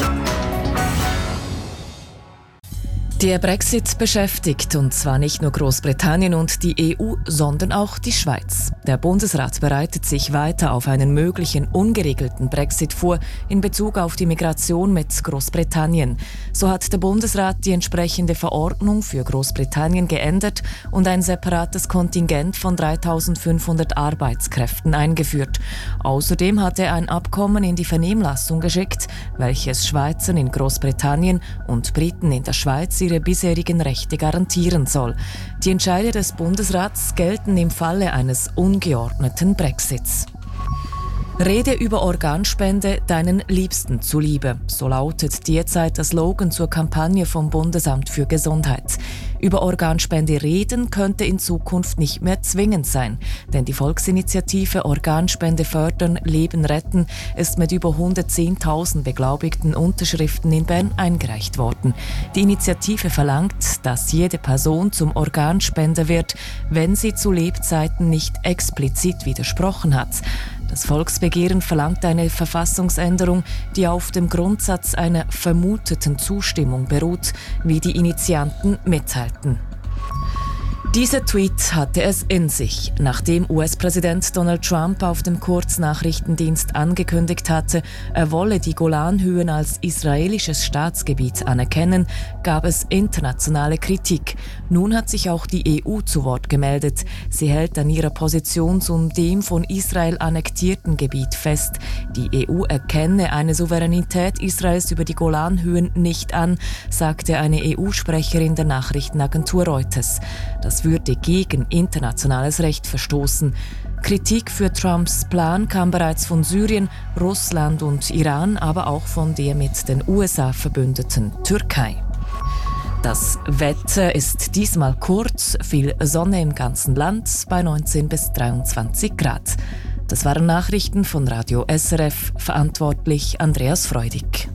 Der Brexit beschäftigt, und zwar nicht nur Großbritannien und die EU, sondern auch die Schweiz. Der Bundesrat bereitet sich weiter auf einen möglichen ungeregelten Brexit vor in Bezug auf die Migration mit Großbritannien. So hat der Bundesrat die entsprechende Verordnung für Großbritannien geändert und ein separates Kontingent von 3.500 Arbeitskräften eingeführt. Außerdem hat er ein Abkommen in die Vernehmlassung geschickt, welches Schweizern in Großbritannien und Briten in der Schweiz ihre bisherigen Rechte garantieren soll. Die Entscheide des Bundesrats gelten im Falle eines ungeordneten Brexits. Rede über Organspende deinen Liebsten zuliebe. So lautet derzeit der Slogan zur Kampagne vom Bundesamt für Gesundheit. Über Organspende reden könnte in Zukunft nicht mehr zwingend sein, denn die Volksinitiative Organspende fördern, Leben retten ist mit über 110.000 beglaubigten Unterschriften in Bern eingereicht worden. Die Initiative verlangt, dass jede Person zum Organspender wird, wenn sie zu Lebzeiten nicht explizit widersprochen hat. Das Volksbegehren verlangt eine Verfassungsänderung, die auf dem Grundsatz einer vermuteten Zustimmung beruht, wie die Initianten mitteilten. Dieser Tweet hatte es in sich, nachdem US-Präsident Donald Trump auf dem Kurznachrichtendienst angekündigt hatte, er wolle die Golanhöhen als israelisches Staatsgebiet anerkennen, gab es internationale Kritik. Nun hat sich auch die EU zu Wort gemeldet. Sie hält an ihrer Position zum dem von Israel annektierten Gebiet fest. Die EU erkenne eine Souveränität Israels über die Golanhöhen nicht an, sagte eine EU-Sprecherin der Nachrichtenagentur Reuters. Das würde gegen internationales Recht verstoßen. Kritik für Trumps Plan kam bereits von Syrien, Russland und Iran, aber auch von der mit den USA verbündeten Türkei. Das Wetter ist diesmal kurz, viel Sonne im ganzen Land bei 19 bis 23 Grad. Das waren Nachrichten von Radio SRF, verantwortlich Andreas Freudig.